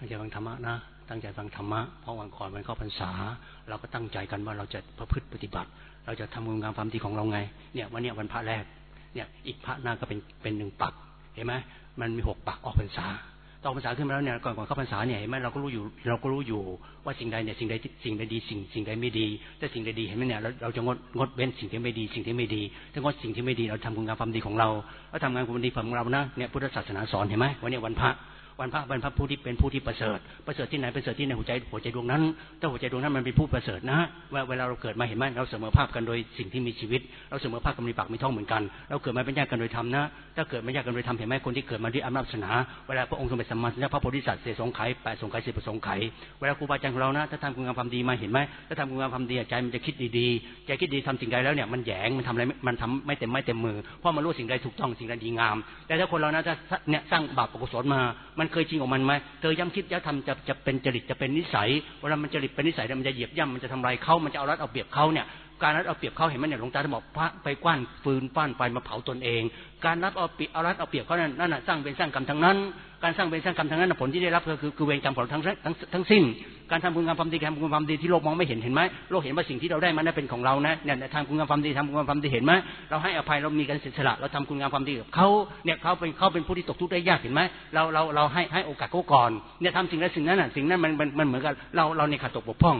งใจฟังธรรมะนะตั้งใจฟังธรรมะเพราะวันก่อนมันเข้าพรรษาเราก็ตั้งใจกันว่าเราจะประพฤติปฏิบัติเราจะทำคุณงามความดีของเราไงเนี่ยวันนี้วันพระแรกเนี่ยอีกพระหน้าก็เป็น1 ปักเห็นไหมมันมี6 ปักออกพรรษาออกพรรษาขึ้นมาแล้วเนี่ยก่อนเข้าพรรษาเนี่ยเห็นไหมเราก็รู้อยู่ว่าสิ่งใดเนี่ยสิ่งใดดีสิ่งใดไม่ดีแต่สิ่งใดดีเห็นไหมเนี่ยเราจะงดเว้นสิ่งที่ไม่ดีสิ่งที่ไม่ดีถ้างดสิ่งที่ไม่ดีเราทำคุณงามความดีของเราแล้วทำงานความดีของเรานะเนี่ยพุทธศาสนาสอนเห็นไหมวันนี้วันพระผู้ที่เป็นผู้ที่ประเสริฐที่ไหนประเสริฐที่ในหัวใจดวงนั้นถ้าหัวใจดวงนั้นมันเป็นผู้ประเสริฐนะว่าเวลาเราเกิดมาเห็นไหมเราเสมอภาคกันโดยสิ่งที่มีชีวิตเราเสมอภาคกันมีปากมีท้องเหมือนกันเราเกิดมาเป็นญาติกันโดยธรรมนะถ้าเกิดไม่ญาติกันโดยธรรมเห็นไหมคนที่เกิดมาด้วยอำนาจศาสนาเวลาพระองค์ทรงเป็นสัมมาสัมพุทธเจ้าพระโพธิสัตว์เสสงไข8 สงไข 10 ประสงค์ไขเวลาครูบาอาจารย์ของเรานะถ้าทำคุณงามความดีมาเห็นไหมถ้าทำคุณงามความดีใจมันจะคิดดีๆใจคิดดีทำสิ่งใดแล้วเนี่ยมันแหยงมันทำอะไรมันทำไม่เต็มมือเพราะมันรู้สิ่งใดถูกต้องสิ่งใดดีงามแต่ถ้าคนเรานะถ้าเนี่ยสร้างบาปอกุศลมามันเคยจริงของมันไหมเธอย้ำคิดย้ำทำจะเป็นจริตจะเป็นนิสัยเวลามันจริตเป็นนิสัยมันจะเหยียบย่ำมันจะทำลายเขามันจะเอารัดเอาเปรียบเขาเนี่ยการรัดเอาเปรียบเขาเห็นไหมเนี่ยหลวงตาท่านบอกพระไปกว้านฟืนป้านไฟมาเผาตนเองการรัดเอาเปรียบเขานั่นน่ะสร้างเป็นสร้างกรรมทั้งนั้นการสร้างเป็นสร้างกรรมทั้งนั้นผลที่ได้รับก็คือเวรกรรมของทั้งสิ้นการทำคุณงามความดีทำคุณงามความดีที่โลกมองไม่เห็นไหมโลกเห็นว่าสิ่งที่เราได้มันเป็นของเรานะเนี่ยทำคุณงามความดีเห็นไหมเราให้อภัยเรามีการเสียสละเราทำคุณงามความดีกับเขาเนี่ยเขาเป็นผู้ที่ตกทุกข์ได้ยากเห็นไหมเราให้โอกาสเขาก่อนเนี่ยทำสิ่งนั้นมันเหมือนกับเราในขาดตกบกพร่อง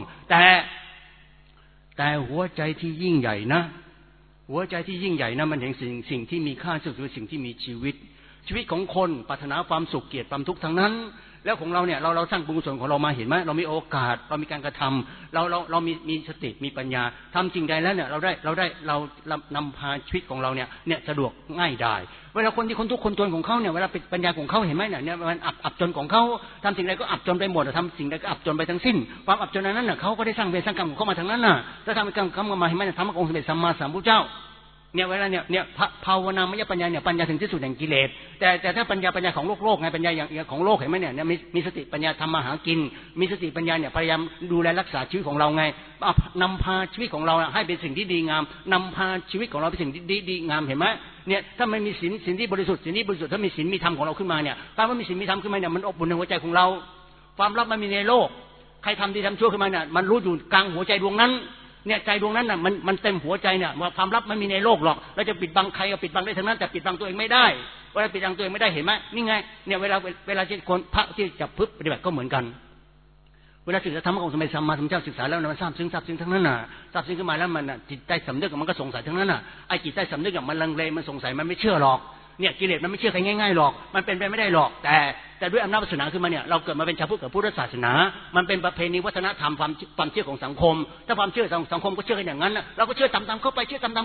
แต่หัวใจที่ยิ่งใหญ่นะหัวใจที่ยิ่งใหญ่นะมันเห็นสิ่งที่มีค่าสุดคือสิ่งที่มีชีวิตของคนปรารถนาความสุขเกลียดความทุกข์ทั้งนั้นแล้วของเราเนี่ยเราสร้างบุญกุศลของเรามาเห็นไหมเรามีโอกาสเรามีการกระทำเรามีสติมีปัญญาทำจริงใดแล้วเนี่ยเรานำพาชีวิตของเราเนี่ยสะดวกง่ายได้เวลาคนทุกคนจนของเขาเนี่ยเวลาปัญญาของเขาเห็นไหมเนี่ยมันอับจนของเขาทำสิ่งใดก็อับจนไปหมดทำสิ่งใดก็อับจนไปทั้งสิ้นความอับจนนั้นน่ะเขาก็ได้สร้างเวรสร้างกรรมของเขามาทั้งนั้นน่ะถ้าทำกรรมมาเห็นไหมทำให้องค์สมเด็จสัมมาสัมพุทธเจ้าเนี่ยเวลาเนี่ยภาวนามยปัญญาเนี่ยปัญญาถึงที่สุดแห่งกิเลสแต่ถ้าปัญญาของโลกไงปัญญาอย่างของโลกเห็นไหมเนี่ยมีสติปัญญาทำมาหากินมีสติปัญญาเนี่ยพยายามดูแลรักษาชีวิตของเราไงนำพาชีวิตของเราให้เป็นสิ่งที่ดีงามนำพาชีวิตของเราเป็นสิ่งที่ดีงามเห็นไหมเนี่ยถ้าไม่มีศีลที่บริสุทธิ์ถ้ามีศีลมีธรรมของเราขึ้นมาเนี่ยการว่ามีศีลมีธรรมขึ้นมาเนี่ยมันอบอุ่นในหัวใจของเราความลับมันมีในโลกใครทำดีทำชั่วขึ้นมาเนี่ยมันรู้อยู่กลางหัวใจดวงนั้นเนี่ยใจดวงนั้นน่ะมันเต็มหัวใจเนี่ยว่าความลับไม่มีในโลกหรอกเราจะปิดบังใครก็ปิดบังได้ทั้งนั้นแต่ปิดบังตัวเองไม่ได้เวลาปิดบังตัวเองไม่ได้เห็นไหมนี่ไงเนี่ยเวลาที่คนพระที่จะพึบปฏิบัติก็เหมือนกันเวลาศึกษาธรรมะของสมเด็จสัมมาสัมพุทธเจ้าศึกษาแล้วมันทราบซึ้งทั้งนั้นน่ะทราบซึ้งขึ้นมาแล้วมันจิตใต้สำนึกมันก็สงสัยทั้งนั้นน่ะไอ้จิตใต้สำนึกมันลังเลมันสงสัยมันไม่เชื่อหรอกเนี่ยกิเลสมันไม่เชื่อใครง่ายๆหรอกมันเป็นไปไม่ได้หรอกแต่ด้วยอำนาจศาสนาขึ้นมาเนี่ยเราเกิดมาเป็นชาวพุทธกับพุทธศาสนามันเป็นประเพณีวัฒนธรรมความเชื่อของสังคมถ้าความเชื่อสังคมก็เชื่อกันอย่างนั้นเราก็เชื่อตามเข้าไป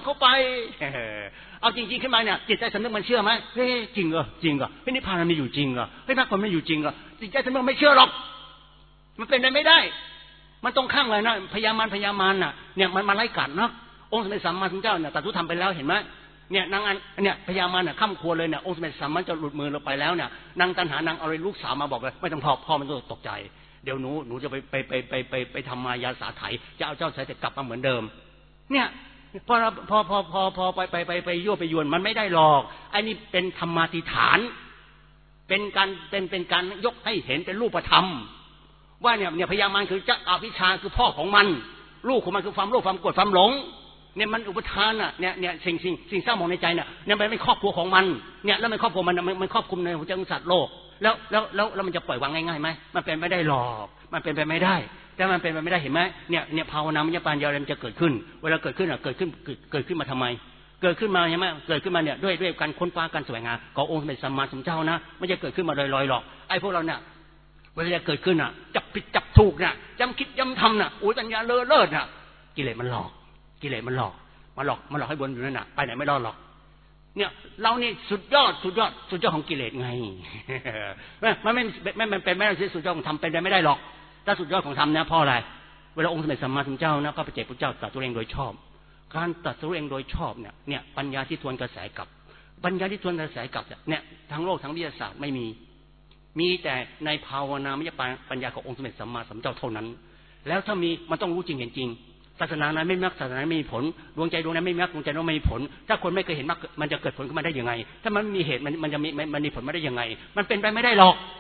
เอาจริงๆขึ้นมาเนี่ยจิตใจสำนึกมันเชื่อไหมเฮ้ยจริงเหรอเฮ้ยนิพพานมันมีอยู่จริงเหรอเฮ้ยมรรคผลมันอยู่จริงเหรอจิตใจสำนึกไม่เชื่อหรอกมันเป็นไปไม่ได้มันตรงข้างเลยนะพยามารน่ะเนี่ยมันไล่กัดนะองค์สมเด็จสัมมาสัมพุทธเจ้าเนี่ยตรัสรู้ธรรมไปแล้วเห็นไหมเนี่ยนางเนี่ยพญามารน่ะข้ามครัวเลยเนี่ยองค์สมเด็จสัมมาจะหลุดมือเราไปแล้วเนี่ยนางตัณหานางเอาเลยลูกสาวมาบอกเลยไม่ต้องพ่อมันตกใจเดี๋ยวหนูจะไปทำมายาสาไถจะเอาเจ้าสายแต่กลับมาเหมือนเดิมเนี่ยพอไปยั่วไปยวนมันไม่ได้หรอกไอ้นี่เป็นธรรมาธิฐานเป็นการยกให้เห็นเป็นรูปธรรมว่าเนี่ยพญามารคือเจ้าอวิชชาคือพ่อของมันลูกของมันคือความโลภความโกรธความหลงเนี่ยมันอุปทานอ่ะเนี่ยสิ่งเศร้าหมองในใจเนี่ยมันเป็นครอบครัวของมันเนี่ยแล้วมันครอบครัวมันครอบคลุมในหัวใจของสัตว์โลกแล้วมันจะปล่อยวางง่ายๆไหมมันเป็นไม่ได้หรอกมันเป็นไปไม่ได้แต่มันเป็นไปไม่ได้เห็นไหมเนี่ยภาวนามยปัญญามันจะเกิดขึ้นเวลาเกิดขึ้นเกิดขึ้นมาทำไมเกิดขึ้นมาใช่ไหมเกิดขึ้นมาเนี่ยด้วยการค้นคว้าการแสวงหาขององค์สมเด็จสัมมาสัมพุทธเจ้านะไม่ใช่เกิดขึ้นมาลอยๆหรอกไอ้พวกเราเนี่ยเวลาเกิดขึ้นจับผิดจับถูกย้ำคิดย้ำทำโอ้ยปัญญาเลิศกิเลสมันหลอกมาหลอกให้วนอยู่นั่นไปไหนไม่รอดหรอกเนี่ยเรานี่สุดยอดของกิเลสไงมันเป็นไม่ได้สุดยอดของธรรมเป็นไปไม่ได้หรอกถ้าสุดยอดของธรรมเนี่ยเพราะอะไรเวลาองค์สมเด็จสัมมาสัมพุทธเจ้านะก็พระเจ้าพระเจ้าตรัสรู้เองโดยชอบการตรัสรู้เองโดยชอบเนี่ยปัญญาที่ทวนกระแสกลับเนี่ยทั้งโลกทั้งวิทยาศาสตร์ไม่มีแต่ในภาวนามยปัญญาขององค์สมเด็จสัมมาสัมพุทธเจ้าเท่านั้นแล้วถ้ามีมันต้องรู้จริงเห็นจริงศาสนานั้นไม่มรรคศาสนาไม่มีผลดวงใจดวงนั้นไม่มรรคดวงใจนั้นไม่มีผลถ้าคนไม่เคยเห็นมรรคมันจะเกิดผลขึ้นมาได้ยังไงถ้ามันมีเหตุมันจะมีผลมาได้ยังไงมันเป็นไปไม่ได้หรอก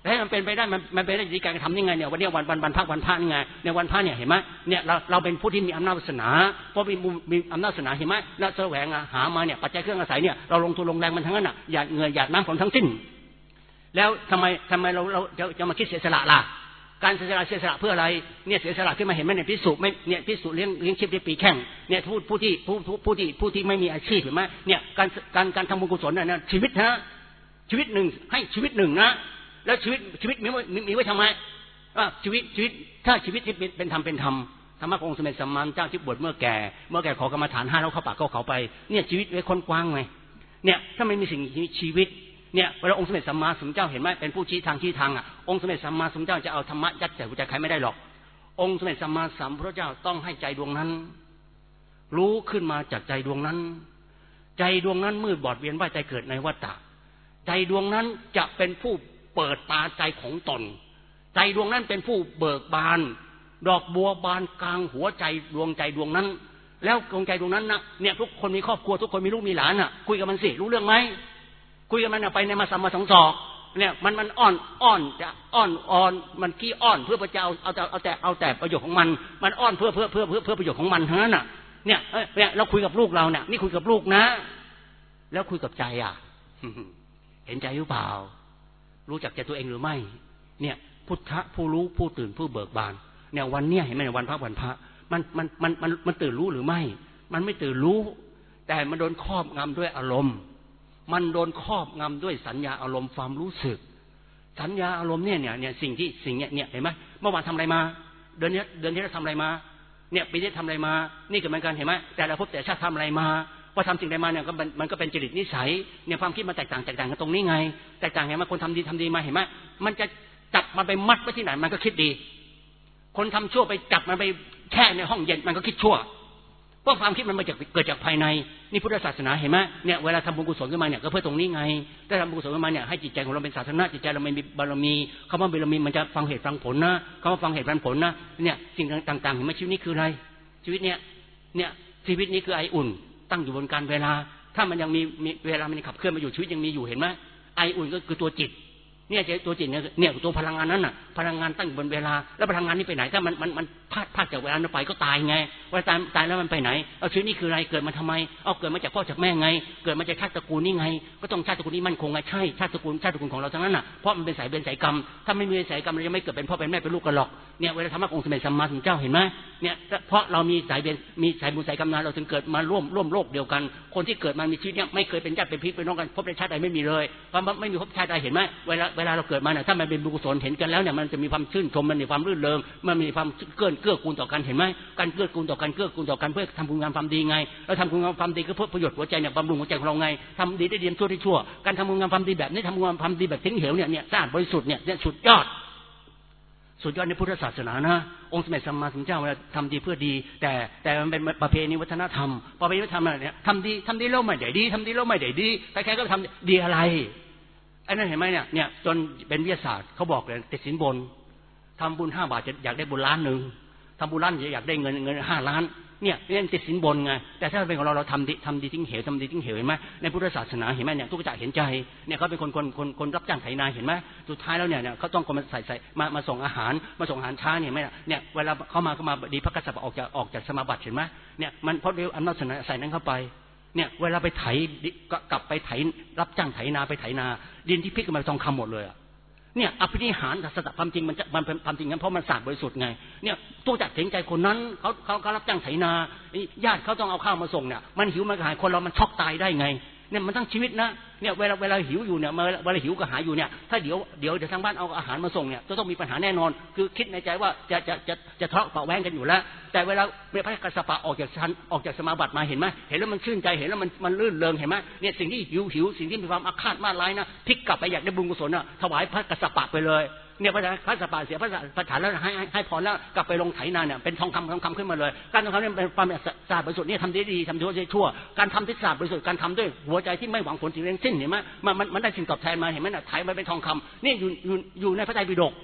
แต่ให้มันเป็นไปได้มันเป็นได้ที่การกระทำยังไงเนี่ยวันนี้วันพระนี่ไงในวันพระเนี่ยเห็นไหมเนี่ยเราเป็นผู้ที่มีอำนาจวาสนาเพราะมีอำนาจวาสนาเห็นไหมแล้วแสวงหามาเนี่ยปัจจัยเครื่องอาศัยเนี่ยเราลงทุนลงแรงมันทั้งนั้นอ่ะหยาดเหงื่อหยาดน้ำของทั้งสิ้นแล้วทำไมเราจะมาคิดเสียสละล่ะการเสียสละเพื่ออะไรเนี่ยเสียสละขึ้นมาเห็นไหมเนี่ยพิสุไม่เนี่ยพิสุเลี้ยงชีพได้ปีแข่งเนี่ยผู้ที่ไม่มีอาชีพเห็นไหมเนี่ยการทำบุญกุศลเนี่ยชีวิตนะชีวิตหนึ่งให้ชีวิตหนึ่งนะแล้วชีวิตมีไว้ทำไมชีวิตถ้าชีวิตที่เป็นธรรมธรรมะขององค์สมเด็จสัมมาสัมพุทธเจ้าที่บวชเมื่อแก่ขอกรรมฐาน5แล้วเข้าปากเขาไปเนี่ยชีวิตไว้ค้นกว้างไงเนี่ยถ้าไม่มีสิ่งชีวิตเนี่ยเวลาองค์สมเด็จสัมมาสัมพุทธเจ้าเห็นไหมเป็นผู้ชี้ทางอ่ะองค์สมเด็จสัมมาสัมพุทธเจ้าจะเอาธรรมะยัดใส่หัวใจใครไม่ได้หรอกองค์สมเด็จสัมมาสัมพุทธเจ้าต้องให้ใจดวงนั้นรู้ขึ้นมาจากใจดวงนั้นใจดวงนั้นมืดบอดเวียนว่ายใจเกิดในวัฏฏะใจดวงนั้นจะเป็นผู้เปิดตาใจของตนใจดวงนั้นเป็นผู้เบิกบานดอกบัวบานกลางหัวใจดวงใจดวงนั้นแล้วดวงใจดวงนั้นนะเนี่ยทุกคนมีครอบครัวทุกคนมีลูกมีหลานอ่ะคุยกับมันสิรู้เรื่องไหมคุยกับมันไปในมาสัมมาสองศอกเนี่ยมันอ้อนจะอ้อนมันขี้อ้อนเพื่อจะเอาแต่ประโยชน์ของมันอ้อนเพื่อประโยชน์ของมันทั้งนั้นน่ะเนี่ยเราคุยกับลูกเราเนี่ยนี่คุยกับลูกนะแล้วคุยกับใจอ่ะเห็นใจหรือเปล่ารู้จักใจตัวเองหรือไม่เนี่ยพุทธะผู้รู้ผู้ตื่นผู้เบิกบานเนี่ยวันเนี้ยเห็นไหมวันพระมันตื่นรู้หรือไม่มันไม่ตื่นรู้แต่มันโดนครอบงำด้วยอารมณ์มันโดนครอบงำด้วยสัญญาอารมณ์ความรู้สึกสัญญาอารมณ์เนี่ยสิ่งเนี่ยเห็นไหมเมื่อวานทำอะไรมาเดือนที่เราทำอะไรมาเนี่ยปีที่ทำอะไรมานี่ก็เหมือนกันเห็นไหมแต่ละภพแต่ชาติทำอะไรมาพอทำสิ่งใดมาเนี่ยมันก็เป็นจริตนิสัยเนี่ยความคิดมันแตกต่างกันตรงนี้ไงแตกต่างเห็นไหมคนทำดีมาเห็นไหมมันจะจับมันไปมัดไว้ที่ไหนมันก็คิดดีคนทำชั่วไปจับมันไปแช่ในห้องเย็นมันก็คิดชั่วเพราะความคิดมันมาจากเกิดจากภายในนี่พุทธศาสนาเห็นไหมเนี่ยเวลาทำบุญกุศลขึ้นมาเนี่ยก็เพื่อตรงนี้ไงถ้าทำบุญกุศลขึ้นมาเนี่ยให้จิตใจของเราเป็นศาสนาจิตใจเราไม่มีบารมีคำว่าบารมีมันจะฟังเหตุฟังผลนะคำว่าฟังเหตุฟังผลนะเนี่ยสิ่งต่างๆเห็นไหมชีวิตนี้คืออะไรชีวิตเนี่ยชีวิตนี้คือไออุ่นตั้งอยู่บนการเวลาถ้ามันยังมีเวลามันขับเคลื่อนมาอยู่ชีวิตยังมีอยู่เห็นไหมไออุ่นก็คือตัวจิตเนี่ยตัวจิตเนี่ยตัวพลังงานนั้นน่ะพลังงานตั้งอยู่บนเวลาแล้วพลังงานนี้ไปไหนถ้ามันพลาดจากเวลานั้นไปก็ตายไงเวลาตายแล้วมันไปไหนเอาชีวิตนี้คืออะไรเกิดมาทำไมเอาเกิดมาจากพ่อจากแม่ไงเกิดมาจากชาติตระกูลนี่ไงก็ต้องชาติตระกูลนี้มั่นคงไงใช่ชาติตระกูลของเราทั้งนั้นน่ะเพราะมันเป็นสายกรรมถ้าไม่มีสายกรรมเราจะไม่เกิดเป็นพ่อเป็นแม่เป็นลูกกันหรอกเนี่ยเวลาธรรมะองค์สมเด็จสัมมาสัมพุทธเจ้าเห็นไหมเนี่ยเพราะเรามีสายบุญสายกรรมเราถึงเกิดมาร่วมโลกเดียวกันคนที่เกิดมามีชีวิตเนี่ยไม่เคยเป็นญาติเป็นพี่เป็นน้องกันพบในชาติใดไม่มีเลยไม่มีพบชาติใดเห็นไหมเวลาเราเกิดมาเนี่ยถ้ามันเป็นบุญกุศลเห็นกันแล้วเนี่ยมันจะมีความชื่นชมมันมีความรื่นเริงมันมีความเกื้อกูลต่อกันเห็นไหมการเกื้อกูลต่อกันเพื่อทำคุณงามความดีไงแล้วทำคุณงามความดีก็เพื่อประโยชน์หัวใจเนี่ยบำรุงหัวใจของเราไงทำดีได้ดีชั่วได้ชั่วการทำคุณงามความดีแบบนี้ทำคุณงามความดีแบบทิ้งเหวเนี่ยสะอาดบริสุทธิ์เนี่ยสุดยอดในพุทธศาสนานะองค์สมเด็จสัมมาสัมพุทธเจ้าเวลาทำดีเพื่อดีแต่มันเป็นประเพณีวัฒนธรรมประเพณีวัฒนธรรมเนี่ยทำดีแล้วไม่ได้ดีทำดีแล้วไม่ได้ดีใครๆก็ทำดีอะไรไอ้นั่นเห็นไหมเนี่ยจนเป็นวิทยาศาสตร์เขาบอกเลยติดสินบนทำบุญ5 บาทจะอยากได้บุญ1 ล้านทำบุญ1 ล้านอยากได้เงิน5 ล้านเนี่ยเรื่องติดสินบนไงแต่ถ้าเป็นของเราทำดีทิ้งเหวเห็นไหมในพุทธศาสนาเห็นไหมเนี่ยทุกข์จะเห็นใจเนี่ยเขาเป็นคนรับจ้างไถนาเห็นไหมสุดท้ายแล้วเนี่ยเขาต้องมาใส่มาส่งอาหารช้าเนี่ยเวลาเขามาดีพระกษัตริย์ออกจากสมาบัติเห็นไหมเนี่ยมันเพราะเดี๋ยวอำนาจใส่นั้นเข้าไปเนี่ยเวลาไปไถกลับไปไถรับจ้างไถนาไปไถนาดินที่พลิกมาทองคำหมดเลยเนี่ยอภินิหารสัจธรรมความจริงมันเป็นความจริงงั้นเพราะมันสะอาดบริสุทธิ์ไงเนี่ยตัวจัดเห็นใจคนนั้นเขารับจ้างไถนาญาติเขาต้องเอาข้าวมาส่งเนี่ยมันหิวมันหายคนเรามันช็อกตายได้ไงเนี่ยมันทั้งชีวิตนะเนี่ยเวลาหิวอยู่เนี่ยเวลาหิวก็หายอยู่เนี่ยถ้าเดี๋ยวทางบ้านเอาอาหารมาส่งเนี่ยจะต้องมีปัญหาแน่นอนคือคิดในใจว่าจะทะเลาะเบาแว้งกันอยู่แล้วแต่เวลาพระกษัตริย์ออกจากสมาบัติมาเห็นไหมเห็นแล้วมันชื่นใจเห็นแล้วมันลื่นเริงเห็นไหมเนี่ยสิ่งที่หิวสิ่งที่มีความอาฆาตมาร้ายนะพลิกกลับไปอยากได้บุญกุศลนะถวายพระกษัตริย์ไปเลยเนี่ยพระกษัตริย์เสียพระฐานแล้วให้พรแล้วกลับไปลงไถนาเนี่ยเป็นทองคำขึ้นมาเลยการทองคำเนี่ยเป็นความสะอาดบริสุทธิ์เนี่ยทำดีทำชั่วการทำที่สะอาดบริสุทธิ์การทำด้วยหัวใจที่ไม่หวังผลสิ่งใดทั้งสิ้นเห็นไหมมันได้สิ่งตอบแทนมาเห็นไหมน่ะไถมันเป็นทองคำนี่อยู่ในพระไตรปิฎก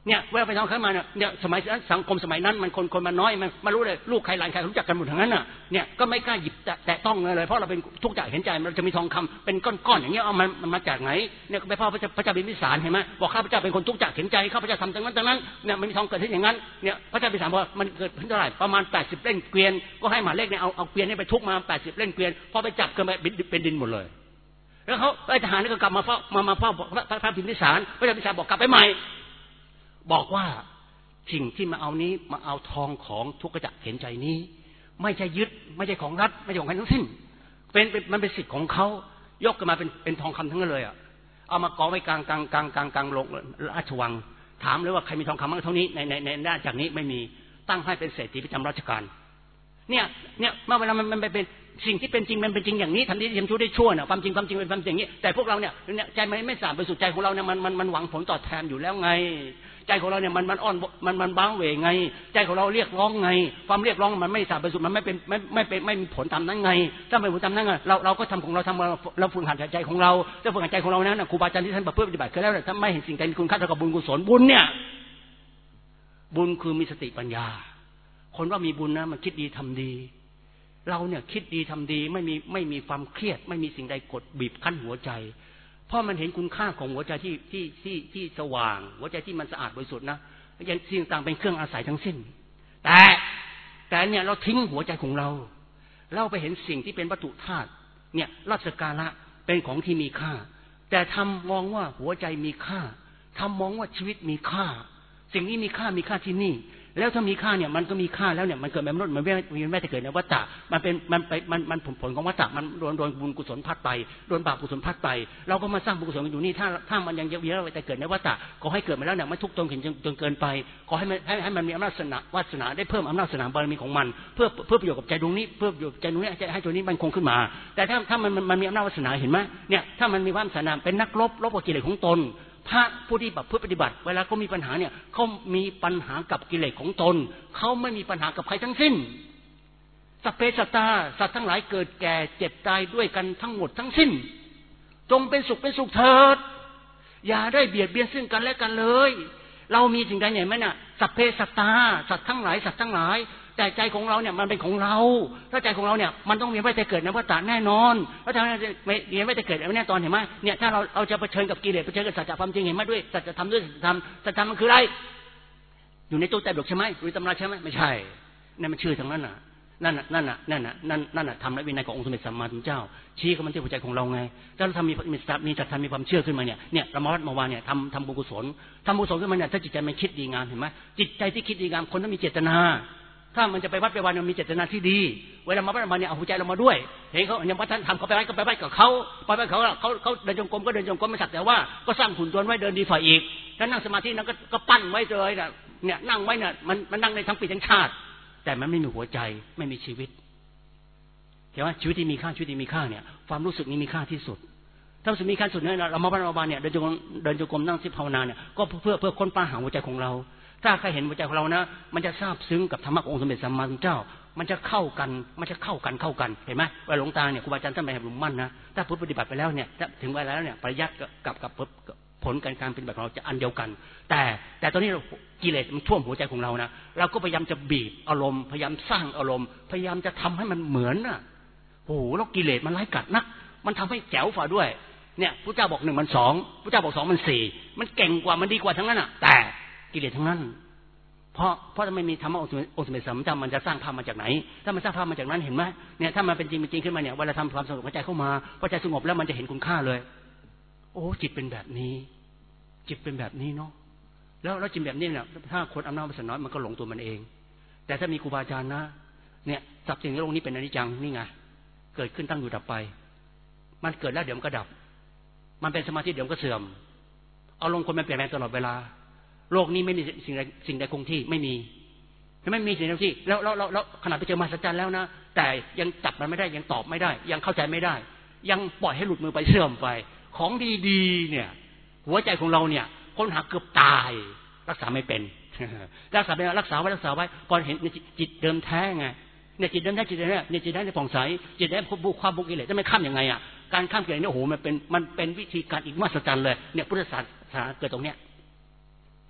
เนี่ยเวลาไปทำขึ้นมาเนี่ยสมัยสังคมสมัยนั้นมันคนมันน้อยมันมารู้เลยลูกใครหลานใครรู้จักกันหมดทั้งนั้นน่ะเนี่ยก็ไม่กล้าหยิบแตะต้องเลยเพราะเราเป็นทุกข์ใจเห็นใจเราจะมีทองคำเป็นก้อนๆอย่างเงี้ยเอามันมาจากไหนเนี่ยไปพ่อพระเจ้าพิมพิสารเห็นไหมบอกข้าพเจ้าเป็นคนทุกข์ใจเห็นใจข้าพเจ้าทำตรงนั้นเนี่ยมันมีทองเกิดขึ้นอย่างนั้นเนี่ยพระเจ้าพิมพิสารบอกมันเกิดขึ้นเท่าไหร่ประมาณ80 เล่มเกวียนก็ให้หมาเลขเนี่ยเอาเกวียนนี่ไปทุกมา80 เล่มเกวียนพอไปจับก็เป็นดินหมดเลยแล้วเขาทหารนี่ก็กลับมาเฝ้าพระพิมพิสารพระเจ้าพิมพิสารบอกกลับไปใหม่บอกว่าสิ่งที่มาเอานี้มาเอาทองของทุกขจักเห็นใจนี้ไม่ใช่ยึดไม่ใช่ของรัฐไม่ใช่ของใครทั้งสิ้นมันเป็นสิทธิ์ของเขายกกันมาเป็นทองคำทั้งนั้นเลยอ่ะเอามากองไว้กลางโรงราชวังถามเลยว่าใครมีทองคำบ้างเท่านี้ในหน้าจากนี้ไม่มีตั้งให้เป็นเศรษฐีประจำราชการเนี่ยเมื่อเวลามันเป็นสิ่งที่เป็นจริงมันเป็นจริงอย่างนี้ทำดีทำชั่วได้ชั่วน่ะความจริงเป็นความจริงอย่างนี้แต่พวกเราเนี่ยใจไม่สะอาดบริสุทธิ์ใจของเราเนี่ยมันหวังผลตอบแทนอยู่แล้วไงใจของเราเนี่ยมันอ่อนมันบ้างเวงไงใจของเราเรียกร้องไงความเรียกร้องมันไม่สะอาดบริสุทธิ์มันไม่มีผลตามนั้นไงถ้าไม่ผลตามนั้นเราก็ทำของเราเราฝึกหัดใจของเราถ้าฝึกหัดใจของเรานั้นครูบาอาจารย์ที่ท่านประพฤติปฏิบัติเคยแล้วถ้าไม่เห็นสิ่งใดมีคุณค่าเท่ากับบุญกุศลบุญเนี่ยบุญคือมีสติปัญญาคนว่ามีบุญนะมันคิดดีทำดีเราเนี่ยคิดดีทำดีไม่มีความเครียดไม่มีสิ่งใดกดบีบคั้นหัวใจเพราะมันเห็นคุณค่าของหัวใจที่สว่างหัวใจที่มันสะอาดบริสุทธิ์นะอย่างสิ่งต่างเป็นเครื่องอาศัยทั้งสิ้นแต่เนี่ยเราทิ้งหัวใจของเราไปเห็นสิ่งที่เป็นวัตถุธาตุเนี่ยราชการละเป็นของที่มีค่าแต่ทำมองว่าหัวใจมีค่าทำมองว่าชีวิตมีค่าสิ่งนี้มีค่าที่นี่แล้วถ้ามีค่าเนี่ยมันก็มีค่าแล้วเนี่ยมันเกิดเป็นมนุษย์มันไม่ได้เกิดในวัฏฏะมันผลของวัฏฏะมันโดนบุญกุศลพัดไปโดนบาปกุศลพัดไปเราก็มาสร้างบุญกุศลอยู่นี่ถ้ามันยังเยอะๆแต่เกิดในวัฏฏะขอให้เกิดมาแล้วเนี่ยไม่ทุกข์จนเกินไปขอให้มันมีอำนาจวาสนาได้เพิ่มอำนาจบารมีของมันเพื่อประโยชน์กับใจดวงนี้เพื่อประโยชน์ใจดวงนี้ให้ตัวนี้มันคงขึ้นมาแต่ถ้ามันมีอำนาจวาสนาเห็นไหมเนี่ยถ้ามันมีความวาสนาเป็นนักรบกับกิเลสของตนพระผู้ที่แบบปฏิบัติเวลาเขามีปัญหาเนี่ยเขามีปัญหากับกิเลสของตนเขาไม่มีปัญหากับใครทั้งสิ้นสัพเพสัตตาสัตว์ทั้งหลายเกิดแก่เจ็บตายด้วยกันทั้งหมดทั้งสิ้นจงเป็นสุขเถิดอย่าได้เบียดเบียนซึ่งกันและกันเลยเรามีสิ่งใดไหมน่ะสัพเพสัตตาสัตว์ทั้งหลายแต่ใจของเราเนี่ยมันเป็นของเราถ้าใจของเราเนี่ยมันต้องมีไว้แต่เกิดในวัฏฏะแน่นอนแล้วถ้าไม่มีไว้แต่เกิดแน่นอนเห็นไหมเนี่ยถ้าเราจะเผชิญกับกิเลสเผชิญกับสัจจะความจริงเห็นไหมด้วยสัจธรรมด้วยสัจธรรมมันคืออะไรอยู่ในตู้แต่ดอกใช่ไหมอยู่ในตำราใช่ไหมไม่ใช่นั่นมันชื่อทั้งนั้นน่ะนั่นน่ะทำและวินัยขององค์สมเด็จสัมมาสัมพุทธเจ้าชี้เข้ามาที่หัวใจของเราไงถ้าเราทำมีศรัทธามีความเชื่อขึ้นมาเนี่ยเรามาวานเนี่ยทำบุญกุศลขึ้นมาเนี่ยถ้าจิตใจมันคิดดีงามเห็นไหมจิตใจที่คิดดีงามคนต้องมีเจตนาถ้ามันจะไปวัดไปวันมันมีเจตนาที่ดีเวลามาวัดมาเนี่ยเอาหัวใจเรามาด้วยเห็นเขาอย่างวัฒนธรรมเขาไปวัดกับเขาเดินจงกรมก็เดินจงกรมไม่สักแต่ว่าก็สร้างหุ่นยนต์ไว้เดินดีฝ่ายอีกถ้านั่งสมาธินั้นก็ปั้นไว้เลยเนี่ยนั่งไว้เนี่ยมันนั่งในทั้งปีทั้งชาติแต่มันไม่มีหัวใจไม่มีชีวิตเห็นไหมชีวิตที่มีค่าเนี่ยความรู้สึกนี้มีค่าที่สุดถ้ามันมีค่าสุดเนี่ยเรามาวัดมาเนี่ยเดินจงกรมนั่งสิภาวนาเนี่ยก็เพื่อค้นคว้าหาหัวใจของเราถ้าใครเห็นหัวใจของเรานะมันจะซาบซึ้งกับธรรมะขององค์สมเด็จสัมมาสัมพุทธเจ้ามันจะเข้ากันเห็นไหมว่าหลวงตาเนี่ยครูบาอาจารย์ท่านไปให้หลวงมั่นนะถ้าปฏิบัติไปแล้วเนี่ยถึงเวลาแล้วเนี่ยปริยัติกับผลการปฏิบัติของเราจะอันเดียวกันแต่ตอนนี้กิเลสมันท่วมหัวใจของเรานะเราก็พยายามจะบีบอารมณ์พยายามสร้างอารมณ์พยายามจะทำให้มันเหมือนน่ะโอ้โหแล้วกิเลสมันร้ายกาจนักมันทำให้แจ๋วฝ่าด้วยเนี่ยพระเจ้าบอก1 มัน 2พระเจ้าบอก2 มัน 4มันเก่งกว่ามันดีกว่าทั้งนั้นน่ะแต่กิเลสทั้งนั้นเพราะถ้าไม่มีธรรมะองค์สมเด็จสัมมาสัมพุทธเจ้ามันจะสร้างภาพมาจากไหนถ้ามันสร้างภาพมาจากนั้นเห็นไหมเนี่ยถ้ามันเป็นจริงขึ้นมาเนี่ยเวลาทำความสงบใจเข้ามาพอใจสงบแล้วมันจะเห็นคุณค่าเลยโอ้จิตเป็นแบบนี้เนาะแล้วจิตแบบนี้เนี่ยถ้าคนอำนาจวาสนาน้อยมันก็หลงตัวมันเองแต่ถ้ามีครูบาอาจารย์นะเนี่ยสับสิ่งในโลกนี้เป็นอนิจจังนี่ไงเกิดขึ้นตั้งอยู่ดับไปมันเกิดแล้วเดี๋ยวมันก็ดับมันเป็นสมาธิเดี๋ยวมันก็เสื่อมอารมณ์คนมันเปลี่ยนแปลงตลอดเวลาโลกนี้ไม่มีสิ่งใดคงที่ไม่มีสิ่งใดคงที่แล้วขนาดไปเจอมหัศจรรย์แล้วนะแต่ยังจับมันไม่ได้ยังตอบไม่ได้ยังเข้าใจไม่ได้ยังปล่อยให้หลุดมือไปเสื่อมไปของดีๆเนี่ยหัวใจของเราเนี่ยคนหักเกือบตายรักษาไม่เป็นรักษาไว้พอเห็นจิตเดิมแท้ไงเนี่ยจิตเดิมแท้เนี่ยจิตได้ผ่องใสจิตได้ความบุกกิเลสจะไม่ข้ามยังไงอ่ะการข้ามกิเลสเนี่ยโอ้โหมันเป็นวิธีการอีกมหัศจรรย์เลยเนี่ยพุทธศาสนาเกิดตรงเนี้ย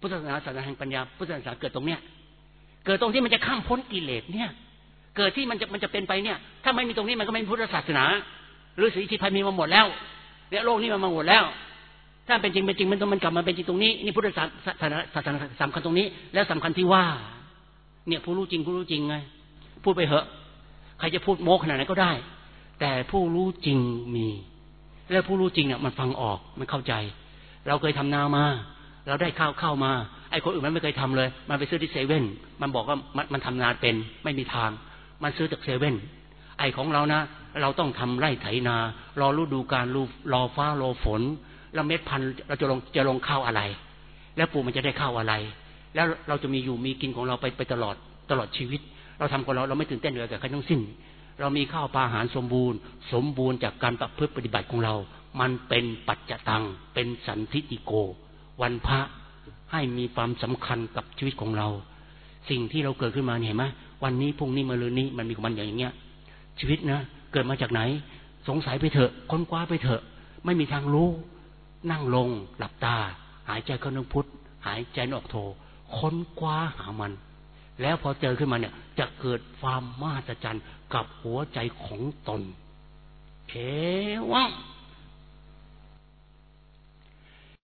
พุทธศาสนาศาสนาแห่งปัญญาพุทธศาสนาเกิดตรงเนี้ยเกิดตรงที่มันจะข้ามพ้นกิเลสเนี่ยเกิดที่มันจะเป็นไปเนี่ยถ้าไม่มีตรงนี้มันก็ไม่มีพุทธศาสนาหรือสีทิพย์มีมาหมดแล้วเนี่ยโลกนี้มันมาหมดแล้วถ้าเป็นจริงมันต้องมันกลับมาเป็นจริงตรงนี้นี่พุทธศาสนาสำคัญตรงนี้แล้วสำคัญที่ว่าเนี่ยผู้รู้จริงไงพูดไปเหอะใครจะพูดโม้ขนาดไหนก็ได้แต่ผู้รู้จริงมีแล้วผู้รู้จริงเนี่ยมันฟังออกมันเข้าใจเราเคยทำนามาเราได้ข้าวมาไอ้คนอื่นมันไม่เคยทำเลยมันไปซื้อที่เซเว่นมันบอกว่ามันทำนาเป็นไม่มีทางมันซื้อจากเซเว่นไอ้ของเรานะเราต้องทำไร่ไถนารอฤดูกาลรอฟ้ารอฝนแล้วเม็ดพันธุ์เราจะลงข้าวอะไรแล้วปลูกมันจะได้ข้าวอะไรแล้วเราจะมีอยู่มีกินของเราไปตลอดชีวิตเราทำของเราไม่ตื่นเต้นเลยกับใครทั้งสิ้นเรามีข้าวปลาอาหารสมบูรณ์จากการประพฤติปฏิบัติของเรามันเป็นปัจจตังเป็นสันทิฏฐิโกวันพระให้มีความสำคัญกับชีวิตของเราสิ่งที่เราเกิดขึ้นมาเห็นไหมวันนี้พรุ่งนี้มะรืนนี้มันมีของมันอย่างเงี้ยชีวิตนะเกิดมาจากไหนสงสัยไปเถอะค้นคว้าไปเถอะไม่มีทางรู้นั่งลงหลับตาหายใจเข้านึกพุทธหายใจออกโทค้นคว้าหามันแล้วพอเจอขึ้นมาเนี่ยจะเกิดความมหัศจรรย์กับหัวใจของตนเอวัง